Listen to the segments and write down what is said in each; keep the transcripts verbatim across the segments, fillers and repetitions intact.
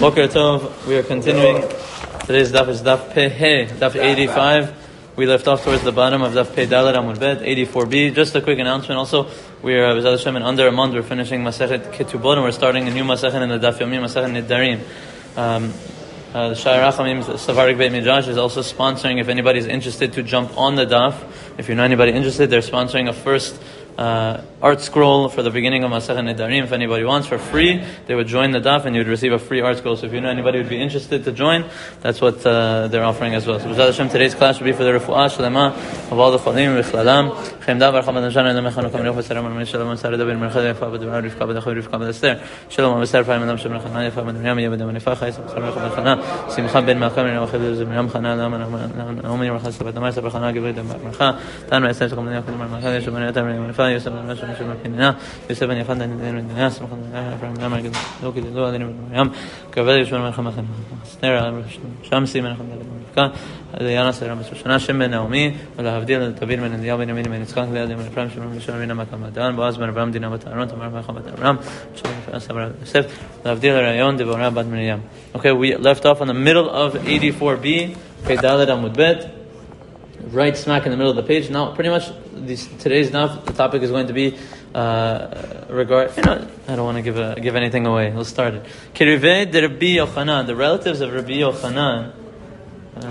Boker Tov, we are continuing. Today's daf is daf Pei He, daf eighty-five. We left off towards the bottom of daf Pei Dalet Amud Bet, eighty-four b. Just a quick announcement also, we are, B'ezrat Hashem, in under a month, we're finishing Masechet Ketubot, and we're starting a new Masechet in the Daf Yomi, Masechet Nidarim. Um, uh, the Shai Rachamim Savarik Beit Midrash is also sponsoring, if anybody's interested to jump on the daf. If you know anybody interested, they're sponsoring a first Uh, art scroll for the beginning of Masechet Nidarim. If anybody wants for free, they would join the daf and you would receive a free art scroll. So if you know anybody who would be interested to join, that's what uh, they're offering as well. So B'ezrat Hashem, today's class will be for the refuah shlema of all the chalim v'chlalam. Chemda v'archam adamshan and mechanu kamerich v'saram and shalom and sarada ben merchad yafah b'dvar rivka b'dachor rivka b'daster shalom and v'sar fa'im adam shem rechana yafah b'dmiyam yabedam nefach ha'isam sarach b'chana simcha ben makam and wachel zimram chana lam naomi rechaz b'damar sabachana geved b'marcha tan ma'asem shkom nefach b'marcha yeshem b'netam b'nefa Yosef ben Meshach Yosef ben Pinina Yosef ben Yafan ben Ben Ben Yasem ben Ephraim ben Margid Loki the Lord and Miriam Kaved Yishon ben Chamachem Stera Shamsi ben Chamad ben Rivka Yana Sera ben Shoshana Shem ben Naomi V'lahavdil Tabir ben Eliyahu ben Yamin ben Yitzchak Le'adim ben Ephraim Shem ben Mishon ben Makam Adan Boaz ben Abraham Dina bat Aaron Tamar ben Chama bat Abraham Shem ben Sabra Yosef V'lahavdil Rayon Devorah bat Miriam. Okay, we left off on the middle of eighty-four b, Pei Dalet Amud Bet, right smack in the middle of the page. Now, pretty much this, today's daf, the topic is going to be uh, regard. You know, I don't want to give a, give anything away. Let's start it. Kirivei de Rabbi Yochanan, the relatives of Rabbi Yochanan. Uh,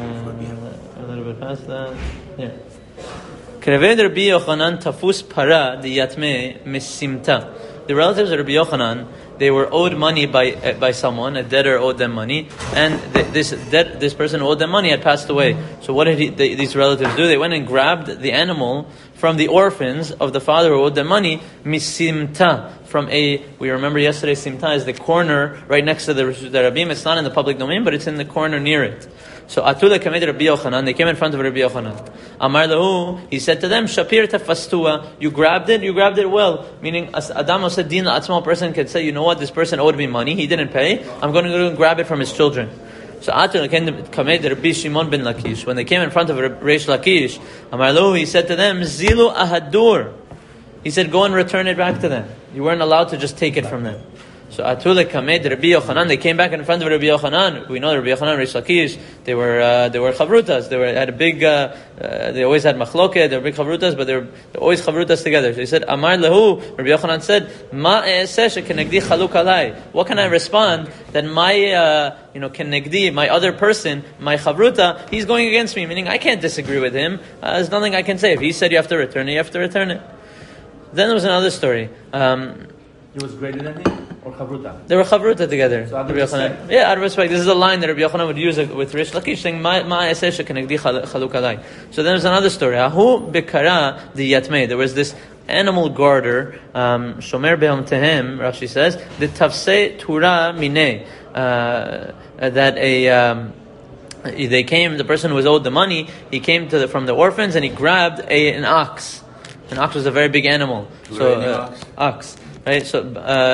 a little bit past that. Yeah. Kirivei de Rabbi Yochanan tafus para de yatme misimta. The relatives of Rabbi Yochanan, they were owed money by uh, by someone. A debtor owed them money, and th- this debt, this person who owed them money had passed away. So what did he, they, these relatives do? They went and grabbed the animal from the orphans of the father who owed them money, misimta, from a, we remember yesterday, simta is the corner right next to the, the Rabbim. It's not in the public domain, but it's in the corner near it. So Atula kamed Rabbi Yochanan, they came in front of Rabbi Yochanan. Amar lahu, he said to them, Shapir tafastua, you grabbed it, you grabbed it well. Meaning, Adam said, din atzma, person can say, you know what, this person owed me money, he didn't pay, I'm going to go and grab it from his children. So Atula kamed Rabbi Shimon ben Lakish, when they came in front of Reish Lakish, Amar lahu, he said to them, Zilu ahadur. He said, go and return it back to them. You weren't allowed to just take it from them. So Atula kamed Rabbi Yochanan, they came back in front of Rabbi Yochanan. We know Rabbi Yochanan, Reish Lakish, they were uh, they were chavrutas. They were had a big. Uh, uh, they always had machloket. They were big chavrutas, but they were always chavrutas together. So he said, Amar lehu. Rabbi Yochanan said, Ma e'eseh kenegdi chaluk alai. What can I respond that my uh, you know kenegdi, my other person, my chavruta, he's going against me. Meaning I can't disagree with him. Uh, there's nothing I can say. If he said you have to return it, you have to return it. Then there was another story. Um, He was greater than him, or chavruta? They were chavruta together. So out of respect? Yeah, out of respect. This is a line that Rabbi Yochanan would use with Reish Lakish, saying, "Ma ma eseh kenegdi chaluk alai." So then there's another story. Ahu bekara the yatmei. There was this animal guarder, um, shomer beham tehem. Rashi says, the tafsei tura minei, that a. Um, they came. The person who was owed the money, he came to the, from the orphans and he grabbed a, an ox. An ox was a very big animal. So uh, ox. Right, so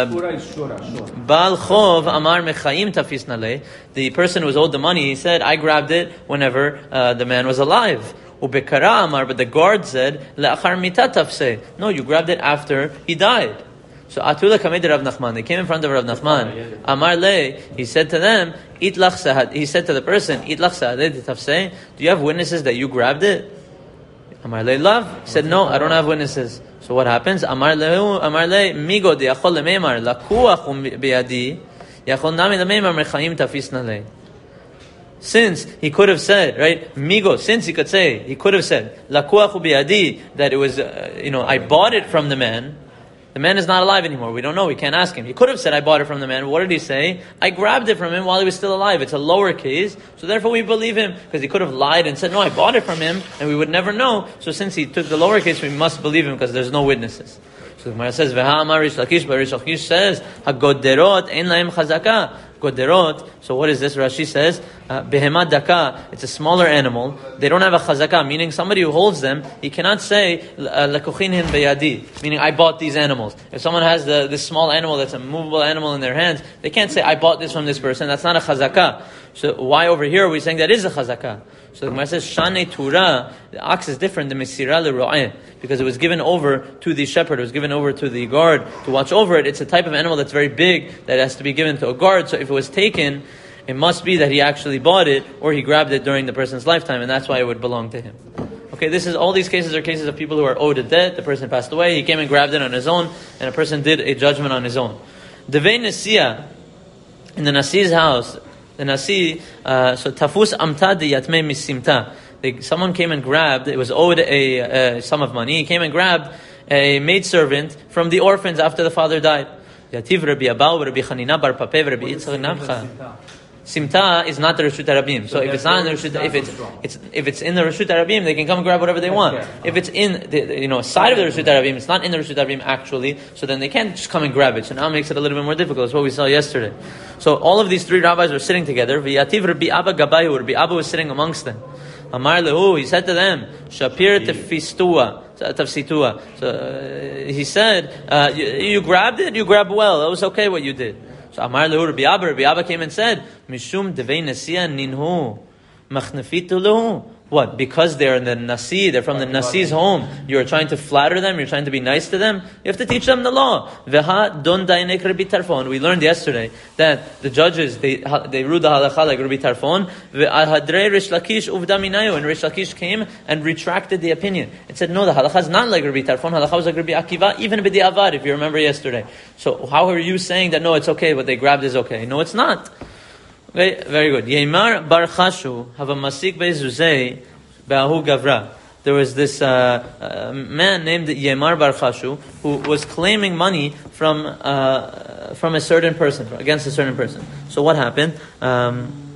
Baal Chov Amar Mechaim Tafis Nalei. The person who was owed the money, he said, I grabbed it whenever uh, the man was alive. Ubekara Amar, but the guard said, Le'achar Mita Tafse. No, you grabbed it after he died. So Atula Kamed Rav Nachman, they came in front of Rav Nachman. Amar Le, he said to them, Itlach Sahad. He said to the person, Itlach Sahad Tafse. Do you have witnesses that you grabbed it? Amar Le Lav. He said, no, I don't have witnesses. So what happens? Amar lehu, amar le, migo de yachol lemeimar, lakuach biyadi, yachol nami lemeimar mechaim tafis nalei. Since he could have said, right, migo, since he could say, he could have said, lakuach biyadi, that it was, uh, you know, I bought it from the man. The man is not alive anymore. We don't know. We can't ask him. He could have said, I bought it from the man. What did he say? I grabbed it from him while he was still alive. It's a lower case. So therefore we believe him. Because he could have lied and said, no, I bought it from him. And we would never know. So since he took the lower case, we must believe him because there's no witnesses. So the Gemara says, Veha amar Reish Lakish, but Reish Lakish says, HaGoderot ein lahem chazaka. Goderot. So what is this? Rashi says, Behemad daka. It's a smaller animal. They don't have a chazaka, meaning somebody who holds them, he cannot say, Lakuchinhin beyadi, meaning I bought these animals. If someone has the, this small animal that's a movable animal in their hands, they can't say, I bought this from this person. That's not a chazaka. So why over here are we saying that is a chazaka? So the Gemara says, Shane Tura, the ox is different than Mesira l'ro'eh, because it was given over to the shepherd, it was given over to the guard to watch over it. It's a type of animal that's very big that has to be given to a guard. So if if it was taken, it must be that he actually bought it or he grabbed it during the person's lifetime, and that's why it would belong to him. Okay, this is all these cases are cases of people who are owed a debt. The person passed away, he came and grabbed it on his own, and a person did a judgment on his own. Devei Nesiya, in the Nasi's house, the Nasi, uh, so Tafus Amta de Yatme Misimta. They, someone came and grabbed, it was owed a, a sum of money, he came and grabbed a maidservant from the orphans after the father died. Yativ Rabbi Abau, Rabbi Chanina Bar Pape, Rabbi Yitzchak Nafcha. Simta is not the Reshut HaRabim. So, so if it's not in the Reshut, if it's, it's if it's in the Reshut HaRabim, they can come and grab whatever they want. If it's in the you know side of the Reshut HaRabim, it's not in the Reshut HaRabim actually. So then they can't just come and grab it. So now it makes it a little bit more difficult. That's what we saw yesterday. So all of these three rabbis were sitting together. V'yativ Rabbi Abba Gabayu. Rabbi Abba was sitting amongst them. Amar lehu, he said to them, Shapir tefistua, tafsitua. So uh, he said, uh, you, you grabbed it, you grabbed well. It was okay what you did. So Amar lehu Rabbi Abba, Rabbi Abba came and said, Mishum devei nasiya ninhu, machnafitu lehu. What? Because they're in the Nasi, they're from the Nasi's home. You're trying to flatter them, you're trying to be nice to them. You have to teach them the law. Veha don dainek Rabbi Tarfon. We learned yesterday that the judges, they they ruled the halacha like Rabbi Tarfon. Ve'ahadrei Rish Lakish uvda minayu. And Rish Lakish came and retracted the opinion. It said, no, the halacha is not like Rabbi Tarfon. Halacha was like Rabbi Akiva, even b'di avad, if you remember yesterday. So how are you saying that, no, it's okay, what they grabbed is okay? No, it's not. Okay, very good. Yemar bar Chashu have a masik be'zuzei be'ahu gavra. There was this uh, uh, man named Yemar bar Chashu who was claiming money from uh, from a certain person, against a certain person. So what happened? Um,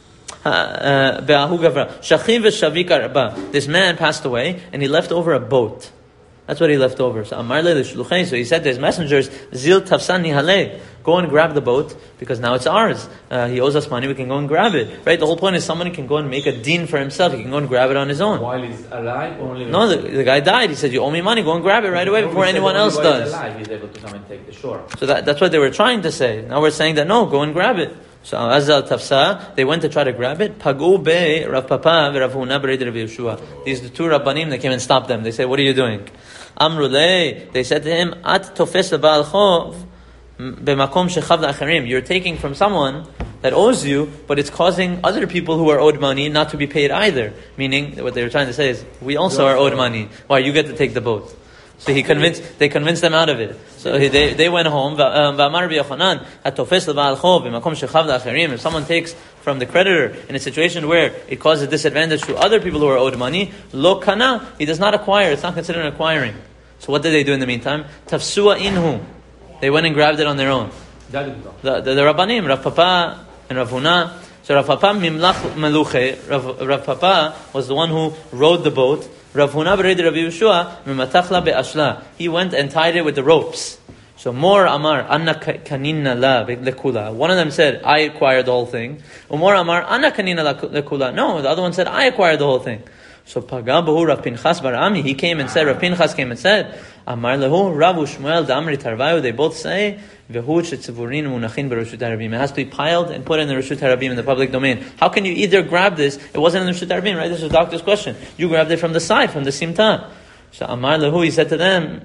be'ahu gavra. Shachiv v'shavik arba. This man passed away and he left over a boat. That's what he left over. So Amar le l'shluchei. So he said to his messengers, Zil tafsan nihalei. Go and grab the boat, because now it's ours. Uh, he owes us money, we can go and grab it. Right? The whole point is someone can go and make a deen for himself. He can go and grab it on his own. While he's alive? Only no, the, the guy died. He said, you owe me money, go and grab it right away before anyone else does. He's alive, he's able to come and take the shore. So that, that's what they were trying to say. Now we're saying that no, go and grab it. So Azal Tafsa, they went to try to grab it. Pagu be Rav Papa Rav Huna bered Rav Yeshua. These are the two Rabbanim that came and stopped them. They said, what are you doing? Amrulei, they said to him, At tofes leba'al chov b'makom shechav la'acharim. You're taking from someone that owes you, but it's causing other people who are owed money not to be paid either. Meaning, what they were trying to say is, we also are owed money. Why? You get to take the boat. So he convinced, they convinced them out of it. So he, they they went home. V'amar Rabbi Yochanan, At tofes leba'al chov b'makom shechav la'acharim. If someone takes from the creditor in a situation where it causes disadvantage to other people who are owed money, lo kana, he does not acquire. It's not considered acquiring. So what did they do in the meantime? Tafsua inhu. They went and grabbed it on their own. The, the, the Rabbanim, Rav Papa and Rav Huna. So Rav Papa mimlach meluche. Rav, Rav Papa was the one who rowed the boat. Rav Huna bered Rav Yeshua mimatachla be'ashla. He went and tied it with the ropes. So more Amar Anna kanina la lekula. One of them said, I acquired the whole thing. Umor Amar Anna kanina la lekula. No, the other one said, I acquired the whole thing. So Pagabahu Rav Pinchas bar Ami, he came and said, Rav Pinchas came and said, Amar lehu Rav Ushmuel Damri Tarvayu. They both say, Vehu shetzivurin munachin bereshut harabim. It has to be piled and put in the reshut harabim in the public domain. How can you either grab this? It wasn't in the reshut harabim, right? This is the doctor's question. You grabbed it from the side, from the simta. So Amar lehu, he said to them,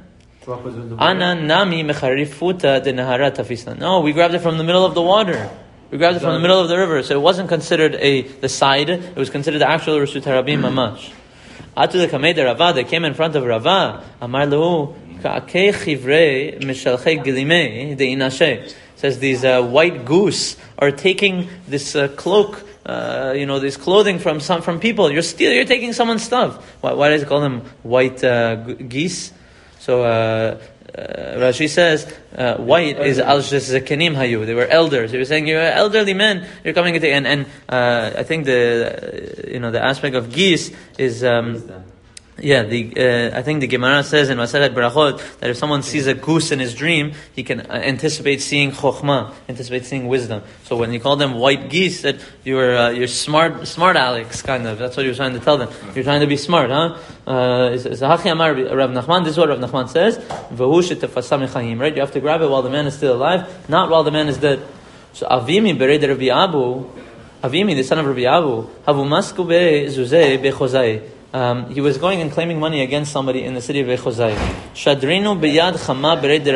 Ana nami mecharifuta de nahara tafisna. No, we grabbed it from the middle of the water. We grabbed it from the middle of the river, so it wasn't considered a the side. It was considered the actual Reshut Harabim mamash. Atu the Kamei de Rava, they came in front of Rava. Amar lehu ka'akei chivrei mishalchei gilimei de inashe. Says these uh, white goose are taking this uh, cloak, uh, you know, this clothing from some from people. You're stealing. You're taking someone's stuff. Why, why does it call them white uh, g- geese? So. Uh, Uh, Rashi says uh, white is al zekenim hayu. They were elders. He was saying, you're elderly men. You're coming to take, and and uh, I think the uh, you know the aspect of geese is. Um, Yeah, the uh, I think the Gemara says in Masechet Berachot that if someone sees a goose in his dream, he can uh, anticipate seeing chokhmah, anticipate seeing wisdom. So when you call them white geese, that you're uh, you're smart, smart Alex, kind of. That's what you're trying to tell them. You're trying to be smart, huh? Uh, it's Hachi Amar Rav Nachman. This is what Rav Nachman says. V'hu shetefasa mechayim. Right, you have to grab it while the man is still alive, not while the man is dead. So Avimi bered Rabbi Abu, Avimi the son of Rabbi Abu, havu masku be zuzei be chozai. Um, he was going and claiming money against somebody in the city of Echozai. Shadrinu biyad chama bered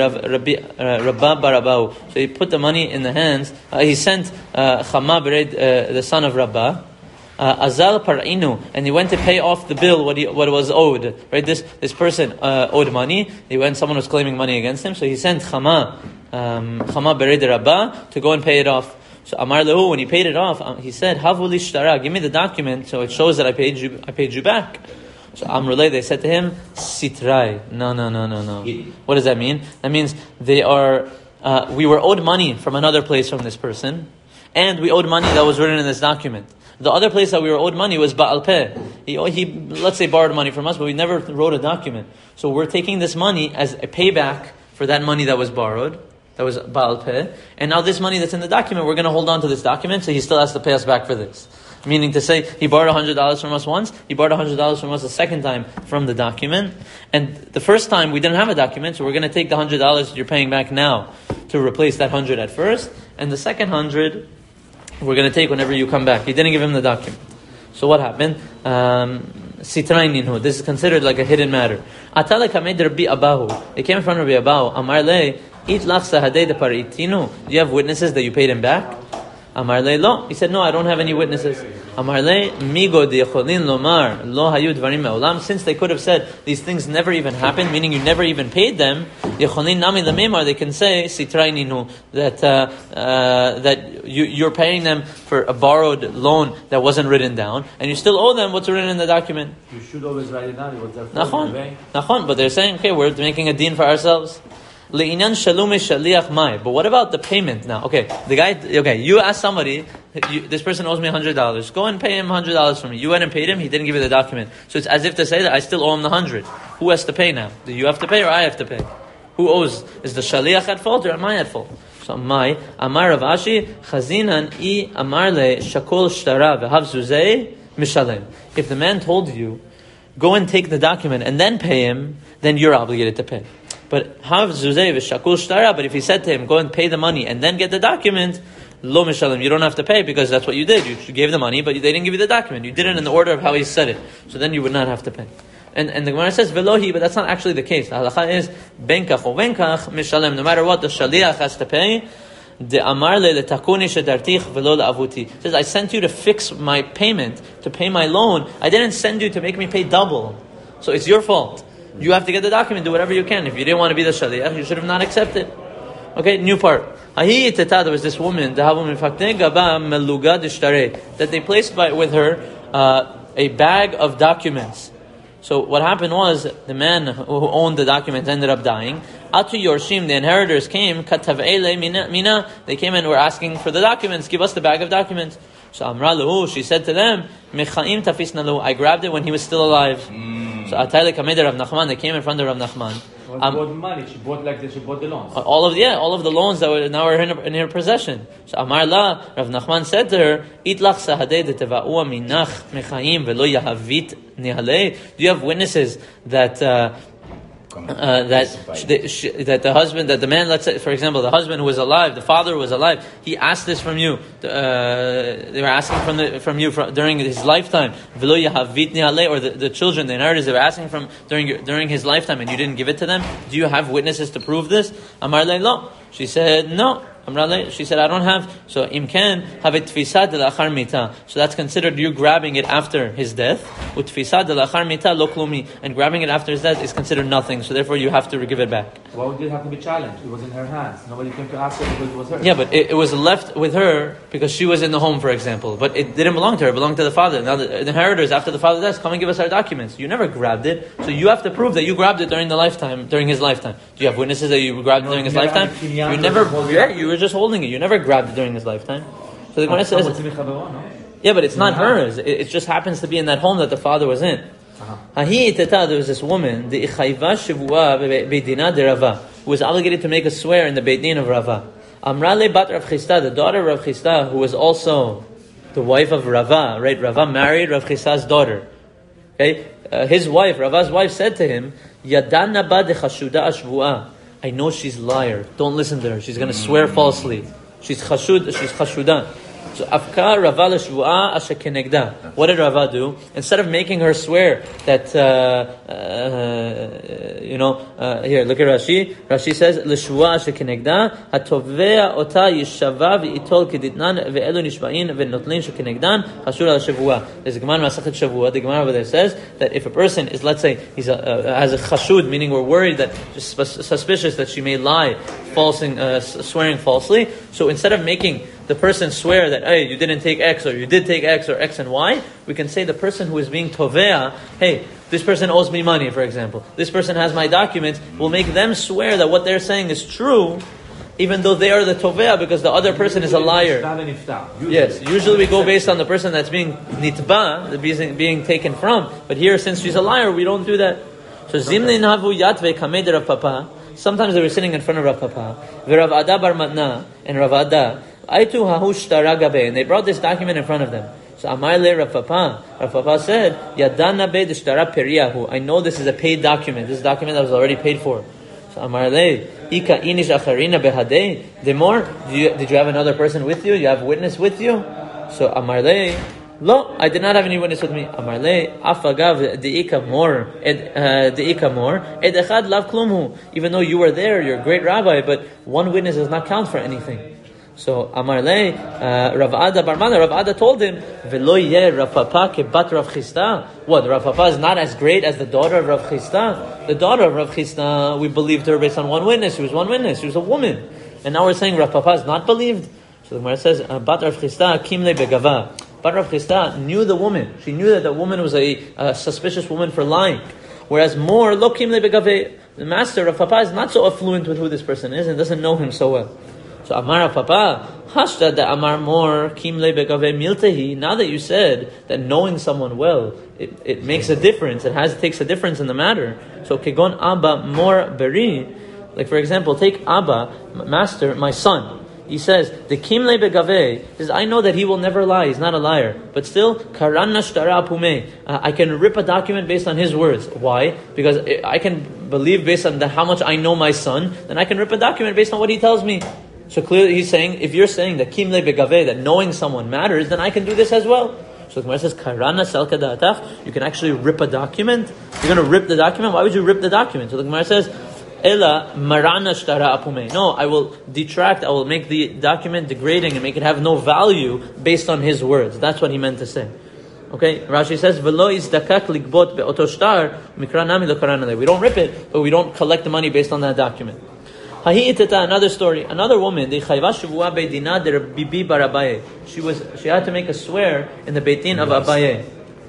Rabba barabau. So he put the money in the hands. Uh, he sent uh, Chama bered, uh, the son of Rabba. Uh, Azal par'inu, and he went to pay off the bill, what he, what was owed. Right, this this person uh, owed money. He went, someone was claiming money against him, so he sent Chama, um, Chama bered Rabba to go and pay it off. So Amar lehu, when he paid it off, um, he said, "Havu li shtara, give me the document, so it shows that I paid you, I paid you back." So Amrulay, they said to him, "Sitrai, no, no, no, no, no." What does that mean? That means they are. Uh, we were owed money from another place from this person, and we owed money that was written in this document. The other place that we were owed money was Ba'al Peh. He, he, let's say, borrowed money from us, but we never wrote a document. So we're taking this money as a payback for that money that was borrowed. That was Ba'al Peh. And now this money that's in the document, we're going to hold on to this document, so he still has to pay us back for this. Meaning to say, he borrowed one hundred dollars from us once, he borrowed one hundred dollars from us a second time from the document. And the first time, we didn't have a document, so we're going to take the one hundred dollars that you're paying back now to replace that one hundred at first. And the second one hundred, we're going to take whenever you come back. He didn't give him the document. So what happened? Um, Sitraininu. This is considered like a hidden matter. Atale kamed Rabbi Abahu. They came in front of Rabbi Abahu. Amar le, it lach sahadei de paritinu. Do you have witnesses that you paid him back? Amar le lo. He said, no, I don't have any witnesses. Amar le, migo deyecholin lomar lo hayu dvarim me'olam. Since they could have said these things never even happened, meaning you never even paid them, yecholin nami lememar, they can say sitraininu, that uh, uh, that you, you're paying them for a borrowed loan that wasn't written down, and you still owe them what's written in the document. You should always write it down. It was their Nachon, nachon. But they're saying, okay, we're making a deen for ourselves. Le'inan shalume shaliach mai. But what about the payment now? Okay, the guy. Okay, you ask somebody. You, this person owes me a hundred dollars. Go and pay him a hundred dollars for me. You went and paid him. He didn't give you the document. So it's as if to say that I still owe him the hundred. Who has to pay now? Do you have to pay or I have to pay? Who owes? Is the shaliach at fault or am I at fault? So mai amar Rav Ashi chazinan I amar le shakol shtara v'hav zuzei mishalem. If the man told you, go and take the document and then pay him, then you're obligated to pay. But hav zuzei v'shakul shtara. But if he said to him, go and pay the money and then get the document, lo mishalem, you don't have to pay because that's what you did. You gave the money, but they didn't give you the document. You did it in the order of how he said it. So then you would not have to pay. And and the Gemara says velohi, but that's not actually the case. The halacha is benkach or venkach mishalem. No matter what, the shaliach has to pay. De amar le letakuni shedartich velo laavuti. Says, I sent you to fix my payment, to pay my loan. I didn't send you to make me pay double. So it's your fault. You have to get the document, do whatever you can. If you didn't want to be the shaliach, you should have not accepted. Okay, new part. There was this woman, that they placed by, with her uh, a bag of documents. So what happened was, the man who owned the documents ended up dying. Atu Yorshim, the inheritors came, Katav'ele mina, they came and were asking for the documents, give us the bag of documents. So Amra lahu, she said to them, Mechaim tafisna lahu, I grabbed it when he was still alive. Mm. So Atayla Kameda Rav Nachman, they came in front of Rav Nachman. She um, bought money, she bought like this, she bought the loans. All of yeah, all of the loans that were now are in her, in her possession. So Amar la, Rav Nachman said to her, Itlach sahadei de teva'ua minach mechaim velo yahavit nihalei. Do you have witnesses that uh, Uh, that the, sh- that the husband, that the man, let's say, for example, the husband who was alive, the father who was alive, he asked this from you. Uh, they were asking from the, from you from, during his lifetime. Or the, the children, the inheritors, they were asking from during your, during his lifetime, and you didn't give it to them. Do you have witnesses to prove this? Amar lo. She said no. She said, I don't have. So imkan have it tfisa de lachar mita. So that's considered you grabbing it after his death. Utfisa de lachar mita lo klumi, and grabbing it after his death is considered nothing. So therefore, you have to give it back. Why would it have to be challenged? It was in her hands. Nobody came to ask her because it was hers. Yeah, but it, it was left with her because she was in the home, for example. But it didn't belong to her; it belonged to the father. Now the inheritors, after the father dies, come and give us our documents. You never grabbed it, so you have to prove that you grabbed it during the lifetime, during his lifetime. Do you have witnesses that you grabbed it during his lifetime? You never. Yeah, you were just holding it. You never grabbed it during his lifetime. So the Gemara says, yeah, but it's not hers. It, it just happens to be in that home that the father was in. Uh-huh. There was this woman, the who was obligated to make a swear in the Beit Din of Rava. Amrale bat Rav Chisda, the daughter of Rav Chisda, who was also the wife of Rava, right? Rava married Rav Chisda's daughter. Okay, uh, his wife, Rava's wife, said to him, "Yadana ba de chashuda ashvua." I know she's a liar. Don't listen to her. She's going to swear falsely. She's chashud. She's chashuda. So Afka Rava l'shvu'a asher kenegda. What did Rava do? Instead of making her swear that, uh, uh, you know, uh, here, look at Rashi. Rashi says, l'shvu'a asher kenegda, hatovea ota yishava v'itol keditnan ve'elu nishba'in ve'notlin shekenegdan hashur al shavua. There's a Gemara Masachet Shavua. The Gemara over there says that if a person is, let's say, he's a, uh, has a chashud, meaning we're worried that, just suspicious that she may lie, falsing, uh, swearing falsely. So instead of making the person swear that, hey, you didn't take X, or you did take X, or X and Y, we can say the person who is being tovea, hey, this person owes me money, for example. This person has my documents. We'll make them swear that what they're saying is true, even though they are the tovea, because the other person is a liar. Yes, usually we go based on the person that's being nitba, the being, being taken from. But here, since she's a liar, we don't do that. So zimnin havu yatve kamed Rav Papa. Sometimes they were sitting in front of Rav Papa. V'Rav Ada bar Matna and Rav Ada. Aitu hahush taragabe, and they brought this document in front of them. So Amar le Rav Papa, Rav Papa said, Yadana be d'shtara periyahu. I know this is a paid document. This is a document that was already paid for. So Amar le, Ika inish acharina behadei. The more, did you, did you have another person with you? You have witness with you? So Amar le, Lo, I did not have any witness with me. Amar le, afagav deika more, deika more, ed echad lav klumhu. Even though you were there, you're a great rabbi, but one witness does not count for anything. So Amar le, uh, Rav Ada bar Mana, Rav Ada told him, V'lo yeh Rav Papa kebat Rav Chisda. What, Rav Papa is not as great as the daughter of Rav Chisda? The daughter of Rav Chisda, we believed her based on one witness. She was one witness. She was a woman. And now we're saying Rav Papa is not believed? So the Gemara says, Bat Rav Chisda kimle begava. Bat Rav Chisda knew the woman. She knew that the woman was a, a suspicious woman for lying. Whereas more, lo kimle begave. The master of Papa is not so affluent with who this person is and doesn't know him so well. So Amar Papa, Hashta da Amar more Kimle begave miltehi. Now that you said that knowing someone well, it, it makes a difference. It has it takes a difference in the matter. So Kegon Abba more beri. Like for example, take Abba, master, my son. He says the Kimle begave is I know that he will never lie. He's not a liar. But still, Karanna shtara pume. I can rip a document based on his words. Why? Because I can believe based on the, how much I know my son. Then I can rip a document based on what he tells me. So clearly he's saying, if you're saying that kimle begave, that knowing someone matters, then I can do this as well. So the Gemara says, Karana selka da'atach, you can actually rip a document. You're going to rip the document? Why would you rip the document? So the Gemara says, Ela marana shtara apume. No, I will detract, I will make the document degrading and make it have no value based on his words. That's what he meant to say. Okay, Rashi says, V'lo izdakak ligbot be'oto shtar, mikra nami lo karana le. We don't rip it, but we don't collect the money based on that document. Another story. Another woman, the Chayva Shavua Beidina de Bibi bar Abaye. She was she had to make a swear in the Beit Din of Abaye.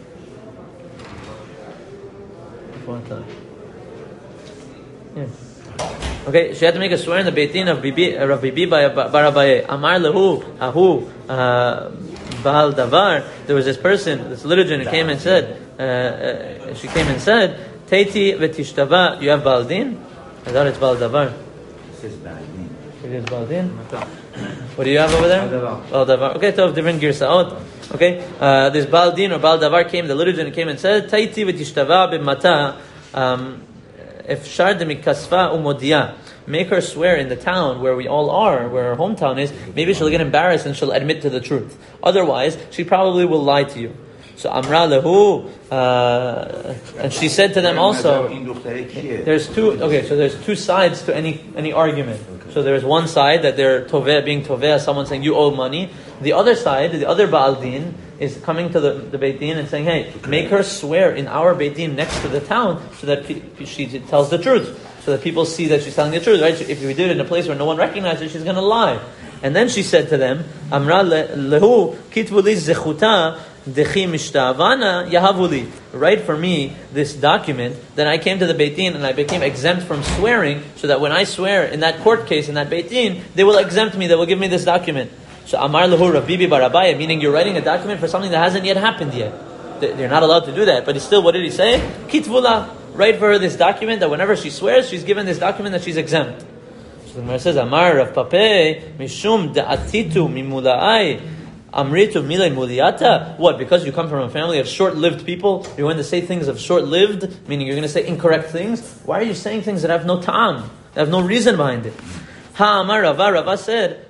Yeah. Okay, she had to make a swear in the Beit Din of Bibi of Bibi bar Abaye. Amar lehu ahu Baal Davar. There was this person, this litigant, who came and said, uh, uh, she came and said, Teiti v'tishtava. You have Baal Din? I thought it's Baal Davar. It is Baldin. What do you have over there? Baal Davar. Okay, so different girsaot. Okay, uh, this Baldin or Baal Davar came, the litigant came and said, Taiti v'tishtava b'mata, if shar demikasfa umodia, make her swear in the town where we all are, where her hometown is, maybe she'll get embarrassed and she'll admit to the truth. Otherwise, she probably will lie to you. So Amra lehu, uh, and she said to them also, there's two, okay, so there's two sides to any any argument. So there's one side that they're toveh, being toveh, someone saying you owe money. The other side, the other Baal Din, is coming to the, the Beit Din and saying, hey, make her swear in our Beit Din next to the town so that pe- she tells the truth. So that people see that she's telling the truth, right? If we did it in a place where no one recognizes, she's going to lie. And then she said to them, Amra lehu kitvu li zechuta dechi mishtavana yahavuli. Write for me this document. Then I came to the Beit Din and I became exempt from swearing, so that when I swear in that court case in that Beit Din, they will exempt me. They will give me this document. So Amar lehu Rav Bibi bar Abaye, meaning you're writing a document for something that hasn't yet happened yet. They're not allowed to do that. But it's still, what did he say? Kitvula. Write for her this document that whenever she swears, she's given this document that she's exempt. So the Gemara says, Amar Rav Pape, Mishum da'atitu mimula'ai, amritu milei muliata. What? Because you come from a family of short-lived people, you're going to say things of short-lived, meaning you're going to say incorrect things? Why are you saying things that have no ta'am, that have no reason behind it? Ha Amar Rava, Rava said,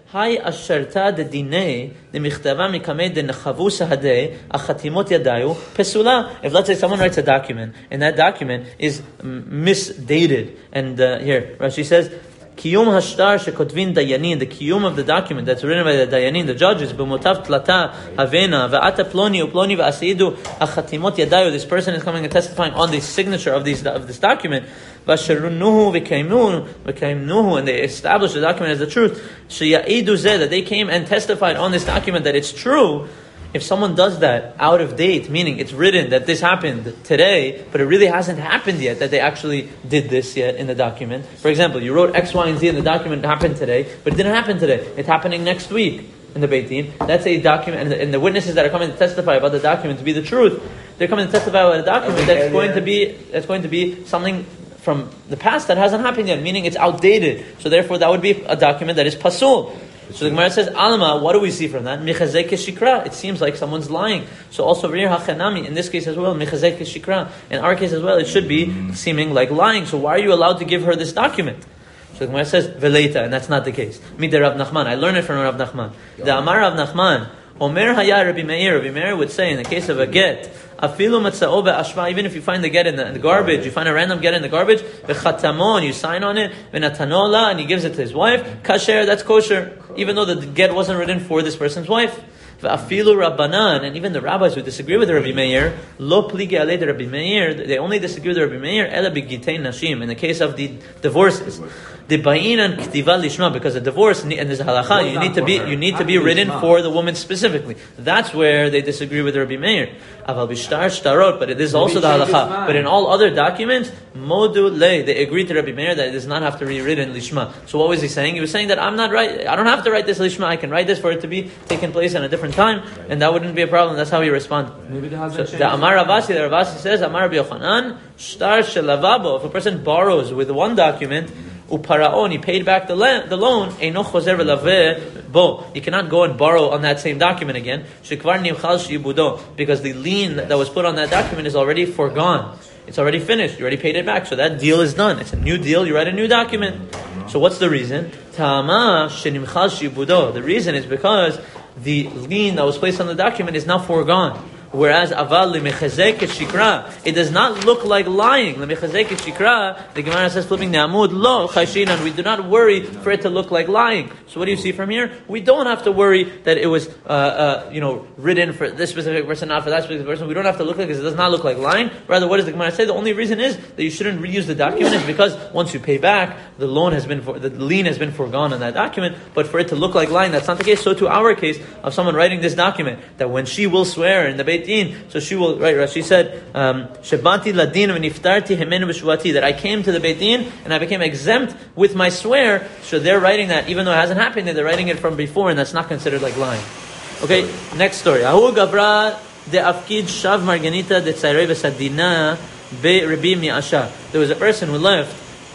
Hai asherta de dine de michtava mikame de nechavusa hade achatimot yadayu pesula. If let's say someone writes a document and that document is misdated, and uh, here Rashi says kiyum hashtar shekotvin dayanin, the kiyum of the document that's written by the dayanin, the judges, b'motav tlata havena ve'ata ploni uploni ve'aseidu achatimot yadayu. This person is coming and testifying on the signature of these of this document. Vasharunuhu v'kaimnuhu v'kaimnuhu, and they established the document as the truth. Sheyaidu zeh, that they came and testified on this document that it's true. If someone does that out of date, meaning it's written that this happened today, but it really hasn't happened yet, that they actually did this yet in the document. For example, you wrote X, Y, and Z in the document, it happened today, but it didn't happen today. It's happening next week in the Beit Din. That's a document, and the, and the witnesses that are coming to testify about the document to be the truth, they're coming to testify about a document that's going to be that's going to be something from the past that hasn't happened yet, meaning it's outdated. So therefore, that would be a document that is pasul. So the Gemara says, Alma, what do we see from that? Michazek shikra. It seems like someone's lying. So also, Rir hachanami, in this case as well, Michazek shikra. In our case as well, it should be seeming like lying. So why are you allowed to give her this document? So the Gemara says, Veleta, and that's not the case. Mid Rav Nachman. I learned it from Rav Nachman. The Amar Rav Nachman, Omer Haya Rabbi Meir. Rabbi Meir would say, in the case of a get, Afilu matzao be'ashva, even if you find the get in the, in the garbage, you find a random get in the garbage, v'chatamon, you sign on it, v'natanola, and he gives it to his wife, kasher, that's kosher, even though the get wasn't written for this person's wife. V'afilu rabbanan, and even the rabbis who disagree with the Rabbi Meir, lo pligi alei de Rabbi Meir, they only disagree with the Rabbi Meir, ela b'gitein nashim, in the case of the divorces. The ba'inan k'tiva lishma, because a divorce, and there's a halakha, you need to be, you need to be written for the woman specifically. That's where they disagree with the Rabbi Meir. Aval b'shtar shtarot, but it is also the halakha. But in all other documents, modu le, they agree to Rabbi Meir that it does not have to be written lishma. So what was he saying? He was saying that I'm not right, I don't have to write this lishma, I can write this for it to be taken place in a different time, and that wouldn't be a problem. That's how he responded. Maybe the So, the Amar Ravasi, the Ravasi says, Amar Rabbi Yochanan, shtar shelavabo, if a person borrows with one document, uparaon, he paid back the, la- the loan, eino chozer velaveh bo, you cannot go and borrow on that same document again, shekvar nimchal shibudo, because the lien that was put on that document is already foregone. It's already finished. You already paid it back. So that deal is done. It's a new deal. You write a new document. So what's the reason? Ta'ama shenimchal shibudo. The reason is because the lien that was placed on the document is now foregone. Whereas aval lemechazek shikra, it does not look like lying. Lemechazek shikra, the Gemara says, flipping the amud, lo chashinan, we do not worry for it to look like lying. So what do you see from here? We don't have to worry that it was, uh, uh, you know, written for this specific person, not for that specific person. We don't have to look like it, because it does not look like lying. Rather, what does the Gemara say? The only reason is that you shouldn't reuse the document is because once you pay back, the loan has been, for, the lien has been foregone on that document. But for it to look like lying, that's not the case. So to our case of someone writing this document, that when she will swear in the Beit Din, so she will, right, Rashi said, Shebati ladin v'niftarti hemenu b'shvati, that I came to the Beit Din and I became exempt with my swear. So they're writing that, even though it hasn't happened, they're writing it from before, and that's not considered like lying. Okay, next story. Ahu gavra de afkid shav marganita de tzarei v'sadina be Rabbi Miasha. There was a person who left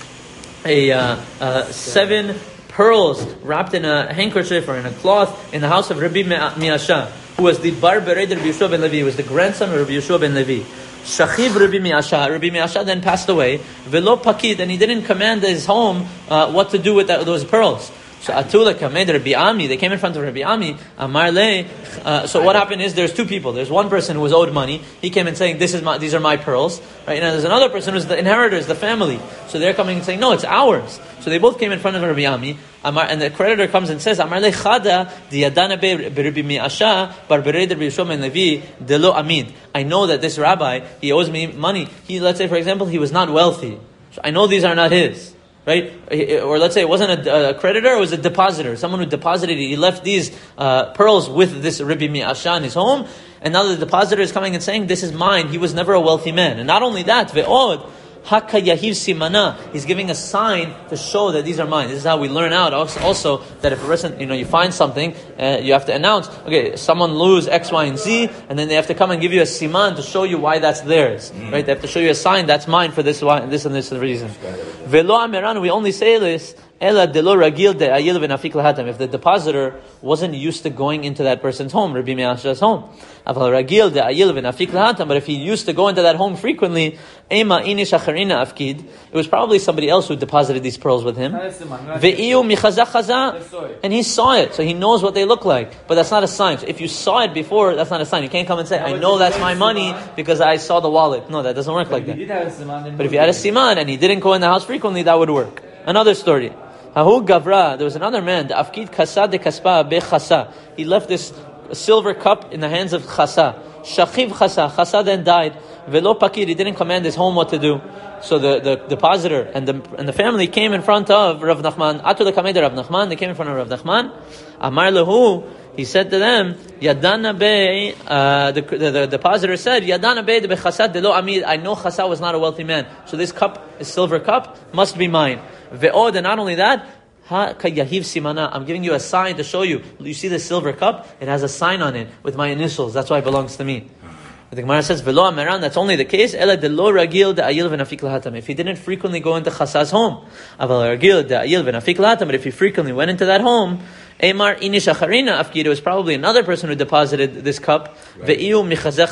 a uh, uh, seven pearls wrapped in a handkerchief or in a cloth in the house of Rabbi Miasha, who was the bar bered Rabbi Yeshua ben Levi, was the grandson of Rabbi Yeshua ben Levi. Shachiv Rabbi Miasha. Rabbi Miasha then passed away. Velo pakid, and he didn't command his home uh, what to do with that, those pearls. So Atula kamed Rabbi Ami, they came in front of Rabbi Ami. Amar le. Uh, so what happened is there's two people. There's one person who was owed money. He came and saying, "This is my, these are my pearls." Right? And there's another person who's the inheritors, the family. So they're coming and saying, "No, it's ours." So they both came in front of Rabbi Ami. Amar, and the creditor comes and says, "Amar le chada diyadana be Rabbi Miasha bar bered Rabbi Yeshua ben Levi delo amid." I know that this rabbi, he owes me money. He, let's say, for example, he was not wealthy. So I know these are not his. Right? Or let's say it wasn't a, a creditor, it was a depositor. Someone who deposited, he left these uh, pearls with this Rabbi Miasha in his home, and now the depositor is coming and saying, "This is mine." He was never a wealthy man. And not only that, ve'od, haka yahiv simana, he's giving a sign to show that these are mine. This is how we learn out also that if a person, you know, you find something, uh, you have to announce, okay, someone lose X, Y, and Z, and then they have to come and give you a siman to show you why that's theirs. Mm. Right? They have to show you a sign, that's mine for this, why, this and this reason. Velo ameran, we only say this, Ela de lo ragil de ayil v'nafik lahatam. If the depositor wasn't used to going into that person's home, Rabbi Me'asher's home. Aval ragil de ayil v'nafik lahatam. But if he used to go into that home frequently, ema inish acharina afkid. It was probably somebody else who deposited these pearls with him. Ve'iu michazah chazah. And he saw it, so he knows what they look like. But that's not a sign. So if you saw it before, that's not a sign. You can't come and say, I know that's my money because I saw the wallet. No, that doesn't work like that. But if you had a siman and he didn't go in the house frequently, that would work. Another story. Hahu Gavra, there was another man, the Afkid Kasa de Kaspa be Chasa. He left this silver cup in the hands of Chasa. Shachiv Chasa. Chasa then died. Velo Pakir, he didn't command his home what to do. So the, the depositor and the and the family came in front of Rav Nachman. Atul Kameder Rav Nachman, they came in front of Rav Nachman. Amar Lehu, he said to them, Yadana Bey, uh, the, the, the depositor said, Yadana Bey de Bechasad de lo Amid. I know Chasa was not a wealthy man. So this cup, this silver cup, must be mine. Ve'od, and not only that, Ha kayahiv simana. I'm giving you a sign to show you. You see the silver cup? It has a sign on it with my initials. That's why it belongs to me. The Gemara says, "Velo ameran." That's only the case. Ela de lo ragil de ayil v'nafik lahatam. If he didn't frequently go into Chasa's home, aval ragil de ayil v'nafik lahatam. But if he frequently went into that home, Emar inish acharina afkid. It was probably another person who deposited this cup. Ve'iu michazeh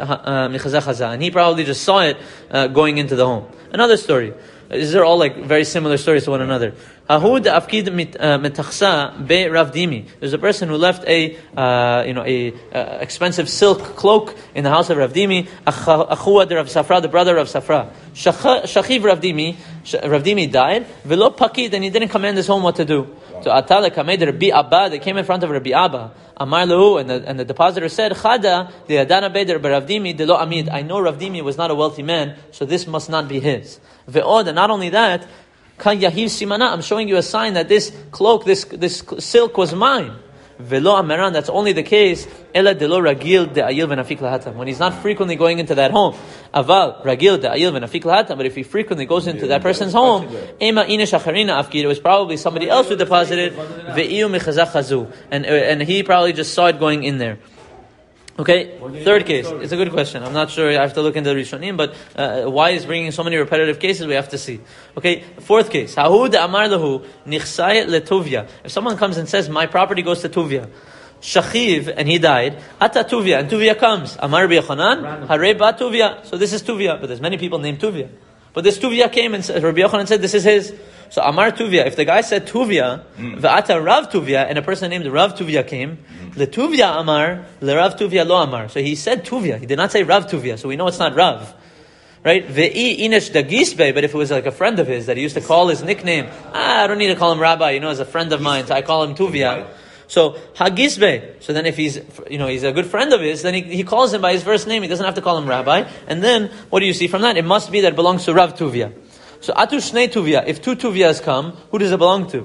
chazah, and he probably just saw it uh, going into the home. Another story. These are all like very similar stories to one another. Ahud afkid metachsa be Rav Dimi. There's a person who left a uh, you know a uh, expensive silk cloak in the house of Rav Dimi. Achua de Rav Safra, the brother of Safra. Shachiv Rav Dimi. Rav Dimi died. Velo pakid, and he didn't command his home what to do. So Atala kamed Rabbi Abba. They came in front of Rabbi Abba. Amar lehu, and the and the depositor said, Chada the Adana beder Rav Dimi de lo amid. I know Rav Dimi was not a wealthy man, so this must not be his. Ve'od, and not only that, Kan yahiv simana. I'm showing you a sign that this cloak, this this silk was mine. Velo ameran. That's only the case. Ela de lo ragil de ayil v'nafik lahatam. When he's not frequently going into that home. Aval ragil de ayil v'nafik lahatam. But if he frequently goes into that person's home, ema inish acharina afkid. It was probably somebody else who deposited. Ve'iu michazah chazu. And and he probably just saw it going in there. Okay, third case. It's a good question. I'm not sure. I have to look into the Rishonim, but uh, why is bringing so many repetitive cases? We have to see. Okay, fourth case. Hahud amar lahu nichsay letuvia. If someone comes and says, my property goes to Tuvia, Shachiv, and he died, Ata Tuvia, and Tuvia comes. Amar Rabbi Yochanan, Hare ba Tuvia. So this is Tuvia, but there's many people named Tuvia. But this Tuvia came and said, Rabbi Yochanan said, this is his. So Amar Tuvia, if the guy said Tuvia, V'ata Rav Tuvia, and a person named Rav Tuvia came, Le Tuvia Amar, Le Rav Tuvia lo Amar. So he said Tuvia, he did not say Rav Tuvia, so we know it's not Rav. Right? Ve'i Inesh Dagisbe, but if it was like a friend of his that he used to call his nickname, ah, I don't need to call him Rabbi, you know, as a friend of mine, so I call him Tuvia. So Hagisbe. So then if he's, you know, he's a good friend of his, then he, he calls him by his first name, he doesn't have to call him Rabbi. And then, what do you see from that? It must be that it belongs to Rav Tuvia. So Atu Shnei Tuvia, if two Tuvias come, who does it belong to?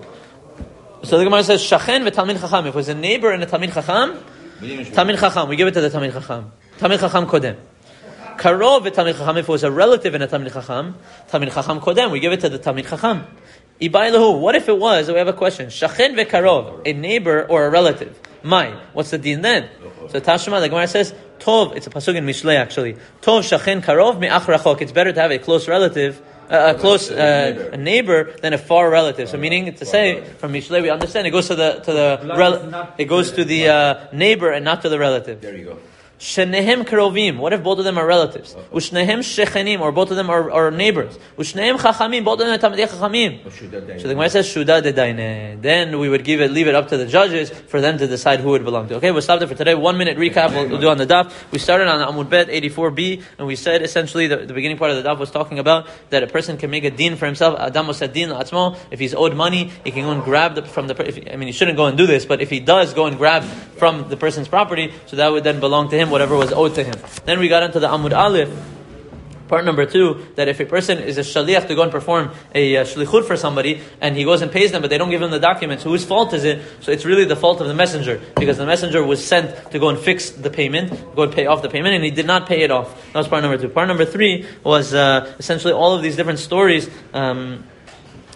So the Gemara says, Shachen v'Talmid Chacham. If it was a neighbor and a Talmid Chacham, Talmid Chacham, we give it to the Talmid Chacham. Talmid Chacham Kodem. Karov v'Talmid Chacham, if it was a relative and a Talmid Chacham, Talmid Chacham Kodem, we give it to the Talmid Chacham. Ibai lahu, what if it was, we have a question, Shachen v'Karov, a neighbor or a relative? Mai, what's the deen then? So Tashma, the Gemara says, Tov, it's a pasuk in Mishlei actually. Tov Shachen Karov me'ach rachok. It's better to have a close relative, Uh, a close uh, a neighbor than a far relative. So meaning to say, from Mishlei we understand it goes to the to the rel- it goes to the uh, neighbor and not to the relative. There you go. Shenehem krovim. What if both of them are relatives? Ushnehem shechenim, or both of them are, are neighbors. Ushnehem chachamim, both of them are talmidei chachamim. So the Gemara says shuda de daine. Then we would give it, leave it up to the judges for them to decide who it belonged to. Okay, we'll stop there for today. One minute recap we'll, we'll do on the daf. We started on Amud Bet eighty-four b, and we said essentially the, the beginning part of the daf was talking about that a person can make a din for himself. Adam was said din la'atzmo. If he's owed money, he can go and grab the, from the. If, I mean, he shouldn't go and do this, but if he does go and grab from the person's property, so that would then belong to him, whatever was owed to him. Then we got into the Amud Aleph, part number two, that if a person is a shaliach to go and perform a uh, shlichut for somebody, and he goes and pays them, but they don't give him the documents, whose fault is it? So it's really the fault of the messenger, because the messenger was sent to go and fix the payment, go and pay off the payment, and he did not pay it off. That was part number two. Part number three was uh, essentially all of these different stories um,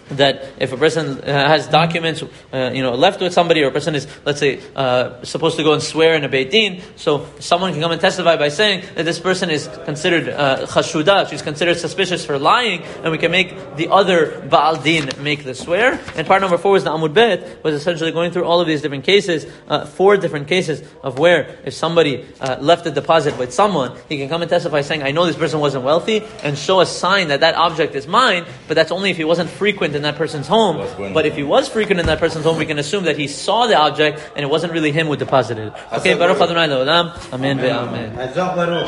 that if a person uh, has documents, uh, you know, left with somebody, or a person is, let's say, uh, supposed to go and swear in a Beit Din, so someone can come and testify by saying that this person is considered uh, chashuda, she's considered suspicious for lying, and we can make the other Baal Din make the swear. And part number four was the Amud Bet, was essentially going through all of these different cases, uh, four different cases of where if somebody uh, left a deposit with someone, he can come and testify saying, I know this person wasn't wealthy, and show a sign that that object is mine, but that's only if he wasn't frequent in that person's home. But if he was frequent in that person's home, we can assume that he saw the object and it wasn't really him who deposited. Okay, Baruch Adonai Le'olam. Amen ve'amen.